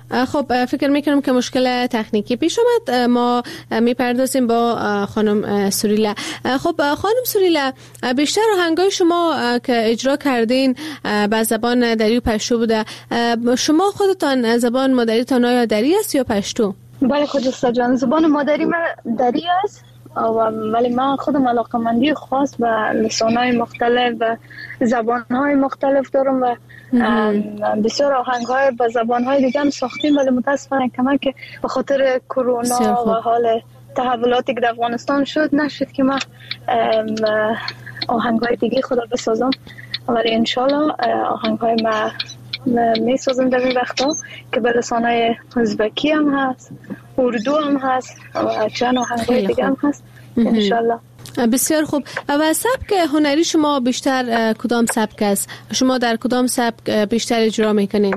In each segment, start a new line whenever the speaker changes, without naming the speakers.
خب فکر میکنم که مشکل تکنیکی پیش آمد. ما میپردازیم با خانم سوریلا. خب خانم سوریلا، بیشتر آهنگای شما که اجرا کردین به زبان دری و پشتو بوده. شما خودتان زبان مادریتان آیا دری است یا پشتو؟
بله خجسته جان، زبان مادری من دری است، ولی من خودم علاقمندی خاص به لسان‌های مختلف و زبان‌های مختلف دارم و بسیار آهنگ‌های به زبان‌های دیگه هم ساختیم، ولی متاسفانه که به خاطر کرونا و حال تحولاتی که در افغانستان شد نشد که من آهنگ‌های دیگه خود بسازم، ولی انشالله آهنگ‌های ما میسازم در این وقتا که به لسان‌های ازبکی هم هست، اردو هم هست و چند آهنگ‌های دیگه هم هست انشالله.
بسیار خوب. و سبک هنری شما بیشتر کدام سبک است؟ شما در کدام سبک بیشتر اجرا میکنین؟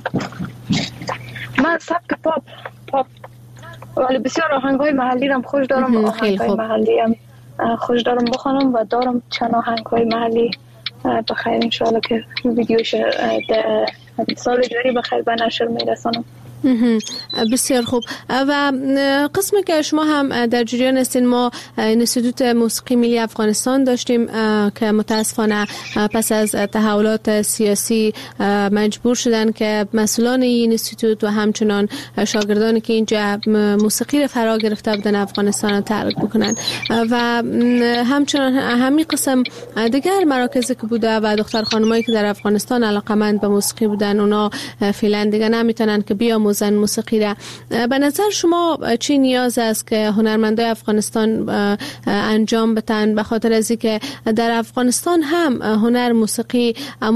من سبک پاپ ولی بسیار آهنگ‌های محلی هم خوش دارم. آهنگ‌های محلی هم خوش دارم بخونم و دارم چند آهنگ‌های محلی بخیر انشالله که ویدیوش سال جاری بخیر به نشر میرسانم.
بسیار خوب. و قسمی که شما هم در جریان هستین، ما انستیتوت موسیقی ملی افغانستان داشتیم که متاسفانه پس از تحولات سیاسی مجبور شدن که مسئولان این انستیتوت و همچنان شاگردانی که اینجا موسیقی را فرا گرفته بودن افغانستان را ترک بکنن و همچنان همین قسم دیگر مراکزی که بوده و دختر خانمایی که در افغانستان علاقمند به موسیقی بودن، اونا فعلا دیگه نمیتونن که بیاموزن موسیقی را. به نظر شما چی نیاز است که هنرمندای افغانستان انجام بدن، به خاطر از اینکه در افغانستان هم هنر موسیقی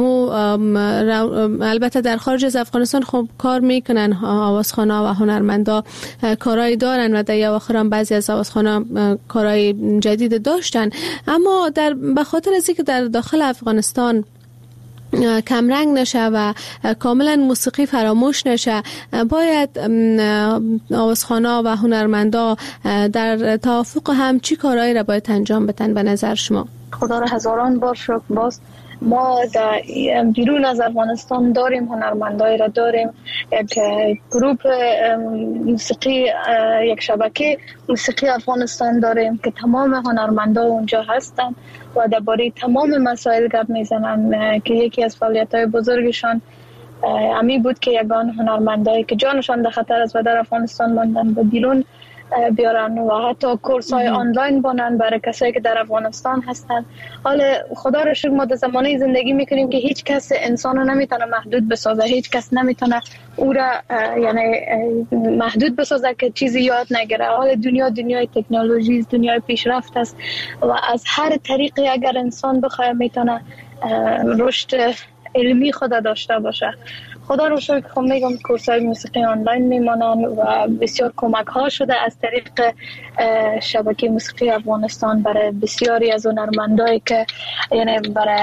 البته در خارج از افغانستان خب کار میکنن، آوازخوانا و هنرمندا کارهای دارن و در اواخر هم بعضی از آوازخوانا کارهای جدید داشتن، اما به خاطر از اینکه در داخل افغانستان کمرنگ نشه و کاملا موسیقی فراموش نشه، باید آوازخوانا و هنرمندا در توافق هم چی کارهایی را باید انجام بدن به نظر شما؟
خدا را هزاران بار شکر. باز ما در بیرون از افغانستان داریم هنرمندایی را داریم، یک گروپ موسیقی، یک شبکه موسیقی افغانستان داریم که تمام هنرمندا اونجا هستن و درباره تمام مسائل گپ میزنن که یکی از فعالیت‌های بزرگشان امی بود که یگان هنرمندایی که جانشان در خطر است و در افغانستان ماندن به بیرون بیارن و حتی کورس‌های آنلاین بانن برای کسایی که در افغانستان هستن. حالا خدا را شکر ما در زمانه زندگی میکنیم که هیچ کس انسان رو نمیتونه محدود بسازه، هیچ کس نمیتونه او را یعنی محدود بسازه که چیزی یاد نگیره. حالا دنیای تکنولوژی است، دنیای پیشرفت است و از هر طریقی اگر انسان بخواد میتونه رشد علمی خود داشته باشه. خدا رو شکر خب میگم کورس‌های موسیقی آنلاین میمانن و بسیار کمک ها شده از طریق شبکه موسیقی افغانستان برای بسیاری از هنرمندایی که یعنی برای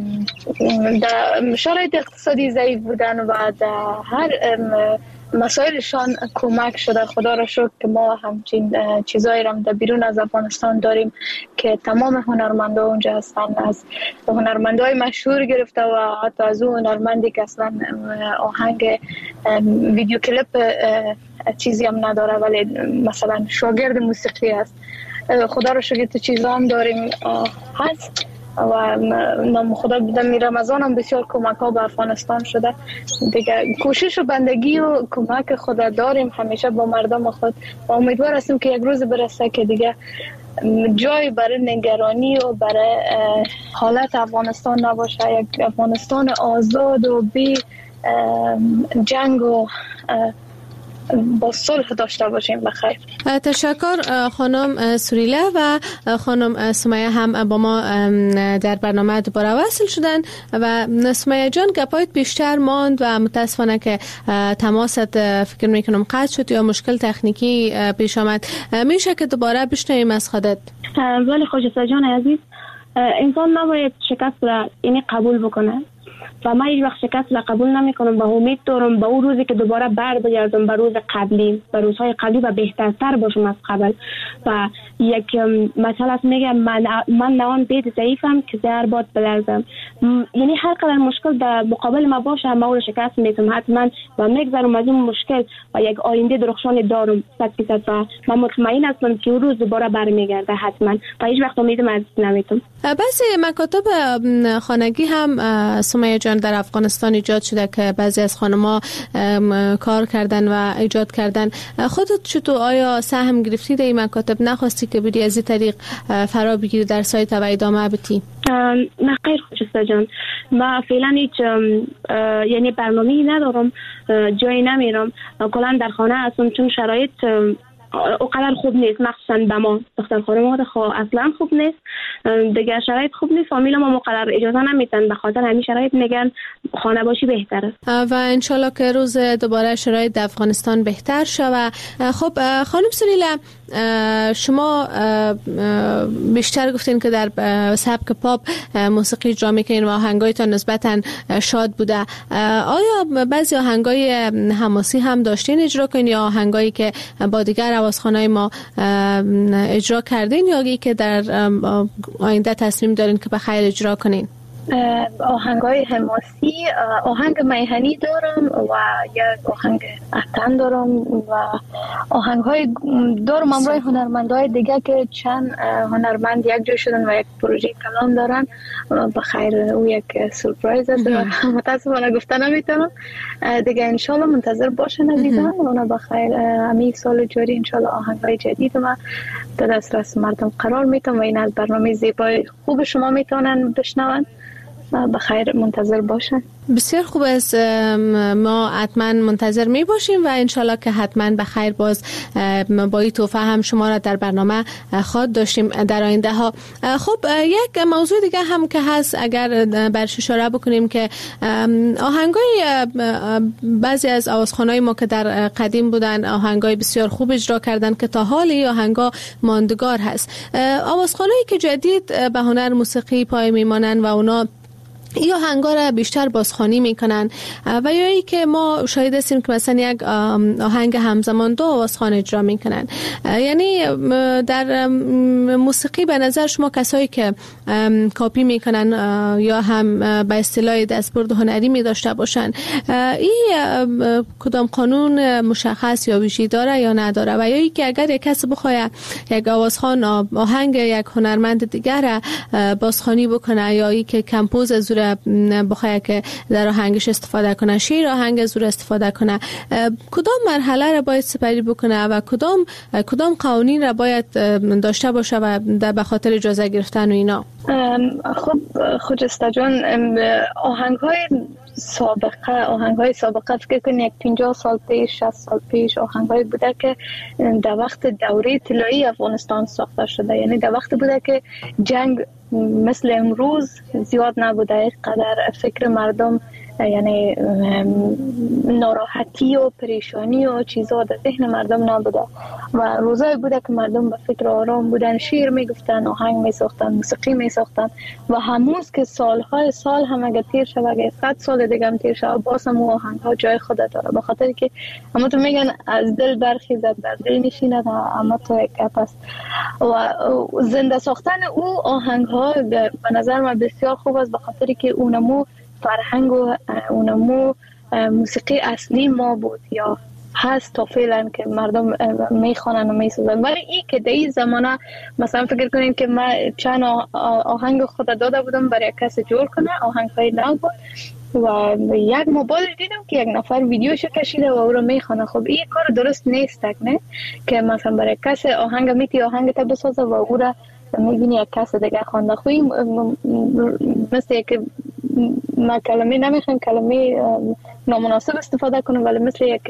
در شرایط اقتصادی ضعیف بودن و در هر مسائلشان کمک شده. خدا را شکر که ما همچین چیزایی را در بیرون از افغانستان داریم که تمام هنرمندا اونجا هستن، از هنرمندای مشهور گرفته و حتی از اون هنرمندی که اصلا آهنگ ویدیو کلیپ چیزی هم نداره ولی مثلا شاگرد موسیقی است. خدا را شکر تو چیزا هم داریم هست و نام خدا در رمضان هم بسیار کمک ها به افغانستان شده. دیگه کوشش و بندگی و کمک خدا داریم همیشه با مردم خود و امیدوار هستیم که یک روز برسه که دیگه جای برای نگرانی و برای حالت افغانستان نباشه، یک افغانستان آزاد و بی جنگ و با صلح داشته باشیم. بخیر.
تشکر خانم سوریلا و خانم سمیه هم با ما در برنامه دوباره وصل شدن و سمیه جان گپایت بیشتر ماند و متاسفانه که تماست فکر میکنم قطع شد یا مشکل تکنیکی پیش آمد. میشه که دوباره بشنویم از خودت؟
ولی خجسته جان عزیز، انسان نباید شکست را یعنی قبول بکنه. و من هیچ وقت شکست را قبول نمیکنم و امید دارم به اون روزی که دوباره بگردم به روز قبلی، به روزهای قبلی و بهترتر باشم از قبل. و یک مثلا میگم من نوان بید ضعیفم که زهر باد بلرزم، یعنی هر قدر مشکل در مقابل ما باشه ما رو شکست میدم حتما و میگذرم از اون مشکل و یک آینده درخشان دارم 100%. و من مطمئن هستم که اون روز دوباره برمیگرده حتما و هیچ وقت امیدم از نمیتم.
بعضی مکاتب خانگی هم سمیه جان در افغانستان ایجاد شده که بعضی از خانم‌ها کار کردن و ایجاد کردن. خودت چطور آیا سهم گرفتی در این مکاتب؟ نخواستی که بری از این طریق فرا بگیری در سایت و ادامه بدی؟
نه خیر خوشسته جان، ما فعلا هیچ یعنی برنامه‌ای ندارم، جایی نمیرم، کلا در خانه هستم چون شرایط اونقدر خوب نیست، مخصوصا به ما دختر خانواده اصلا خوب نیست دیگه، شرایط خوب نیست، فامیل ما مقرر اجازه نمیدن، به خاطر همین شرایط میگن خانه باشی بهتره
و انشالله که روز دوباره شرایط در افغانستان بهتر شود. خب خانم سلیله، شما بیشتر گفتین که در سبک پاپ موسیقی اجرا میکنین و آهنگایتان نسبتا شاد بوده. آیا بعضی آهنگای حماسی هم داشتین اجرا کنین یا آهنگایی که با دیگر آوازخوانای ما اجرا کردین یا ای که در آینده تصمیم دارین که بخیر اجرا کنین؟
آهنگای حماسی، آهنگ میهنی دارم و یک آهنگ اتن دارم و آهنگهای دارم امروی هنرمندهای دیگه که چند هنرمند یک جا شدن و یک پروژه کلام دارن. بخیر او یک سورپرایز است متاسفانه گفته نمیتونم دیگه، انشالله منتظر باشن عزیزان. اونا بخیر همین سال جاری انشالله آهنگهای جدید ما در دسترس مردم قرار میتونم و این از برنامه زیبای خوب شما میتونن بشنون. بخیر منتظر باشن.
بسیار خوب است، ما حتما منتظر می باشیم و انشالله که حتما بخیر باز با این توفه هم شما را در برنامه خواد داشتیم در آینده ها. خب یک موضوع دیگه هم که هست اگر برش اشاره بکنیم که آهنگای بعضی از آوازخوانای ما که در قدیم بودن آهنگای بسیار خوب اجرا کردن که تا حالی آهنگا ماندگار هست. آوازخوانایی که جدید به هنر موسیقی پای میمانن و اونا یا آهنگا را بیشتر بازخوانی میکنن و یا ای که ما شاهد هستیم که مثلا یک آهنگ همزمان دو آوازخوان اجرا میکنن. یعنی در موسیقی به نظر شما کسایی که کاپی میکنن یا هم به اصطلاح دستبرد هنری می داشته باشن، این کدام قانون مشخص یا ویژه‌ای داره یا نداره؟ و یا ای که اگر یک کس بخواد یک آوازخوان آهنگ یک هنرمند دیگر بازخوانی بکنه یا ای که کمپوز از بخواد که در آهنگش استفاده کنه، شعر آهنگ از استفاده کنه، کدام مرحله را باید سپری بکنه و کدام قوانین را باید داشته باشه و به خاطر اجازه گرفتن و اینا؟
خب خجسته جان، آهنگهای سابقه فکر کنید یک 50 سال پیش 60 سال پیش آهنگهای بوده که در وقت دوره طلایی افغانستان ساخته شده، یعنی در وقت بوده که جنگ مثل امروز زیاد نبوده، اینقدر فکر مردم یعنی ناراحتی و پریشانی و چیزا در ذهن مردم نبوده و روزایی بوده که مردم به فکر آرام بودن، شعر میگفتن، آهنگ میساختن، موسیقی میساختن و هنوز که سالهای سال هم اگه تیر شد، اگه 100 سال دیگه هم تیر شد، باز هم آهنگ ها جای خود داره، به خاطر که اما تو میگن از دل برخیزد در دل نشیند، اما تو یک گپ است و زنده ساختن او آهنگ ها به نظر من بسیار خوب است، به خاطر که اونمو فرهنگ و اونمو موسیقی اصلی ما بود یا هست تا فعلا که مردم میخوانن و میسازن. ولی این که در این زمانه مثلا فکر کنین که من چند آهنگ خود داده بودم برای کسی جور کنه، آهنگ های نو بود و یک موبایل دیدم که یک نفر ویدیوشو کشیده و او رو میخوانه. خب این کار درست نیست نه، که مثلا برای کسی آهنگ میتی آهنگ تا بسازه و او را میبینی یک کس دیگه خوانده. خوی مثل که ما کلمه نمیخوایم کلمه نامناسب استفاده کنم، ولی مثل یک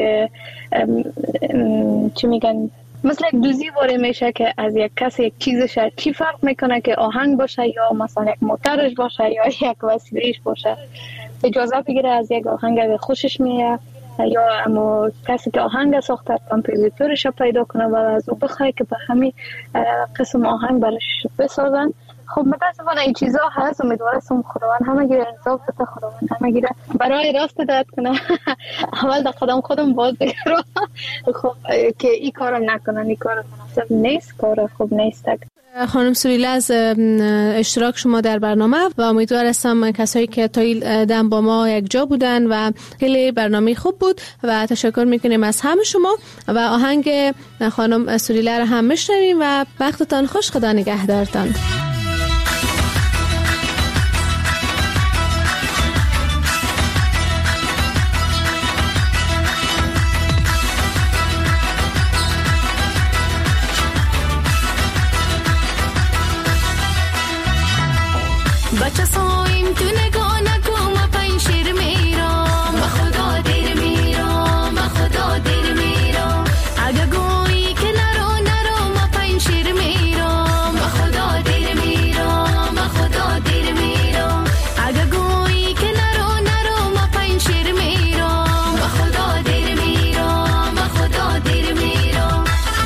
چی میگن، مثل یک دوزی واره میشه که از یک کس یک چیزش چی فرق میکنه که آهنگ باشه یا مثلا یک موترش باشه یا یک وسیلهش باشه. اجازه بگیره از یک آهنگ اگه خوشش میاد یا اما کسی که آهنگ ساخته کامپوزیتورش پیدا کنه و از او بخواه که به همین قسم آهنگ برش بسازن. خب متاسفانه این چیزا هست. امیدوارم خداوند همگی را انصاف بده، خداوند همگی را برای راست هدایت کنه. اول در قدم خودم باز بگیرم خب که این کارو نکنن، این کار مناسب نیست، کار خوب نیست.
خانم سویله از اشتراک شما در برنامه و امیدوار هستم کسایی که تا این دم با ما یک جا بودن و خیلی برنامه خوب بود و تشکر میکنیم از همه شما و آهنگ خانم سویله را هم میشنویم و وقتتان خوش، خدا نگهدارتان.
بچه سایم تو نگاه نکن و پین شیر میرم، با خدا دیر میرم، با خدا دیر میرم. اگه گویی که نرو و پین شیر میرم، با خدا دیر میرم، با خدا دیر میرم. اگه گویی که نرو و پین شیر میرم، با خدا دیر میرم، با خدا دیر میرم.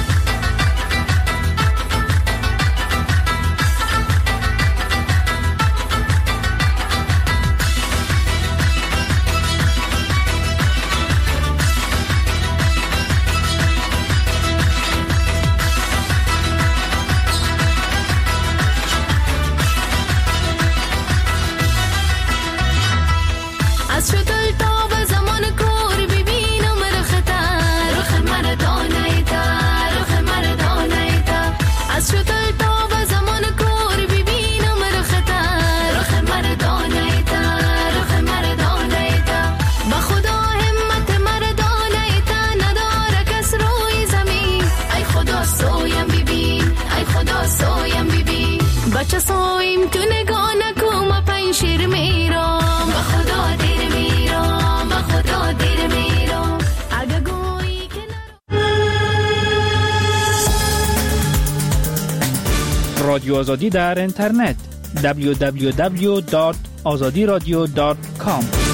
از شتل تا به زمان کور ببینم رختر، رخ مردانه تر، رخ مردانه تر. از شتل تا به زمان کور ببینم رختر، رخ مردانه تر، رخ مردانه تر. با خدا همت مردانه تر نداره کس روی زمین. ای خدا سویم ببین، ای خدا سویم ببین. بچه سویم تو نگاه نکن و پین شیر میرم، با خدا دیر میرم، با خدا دیر میرم. اگه گویی که
رادیو آزادی در اینترنت www.azadiradio.com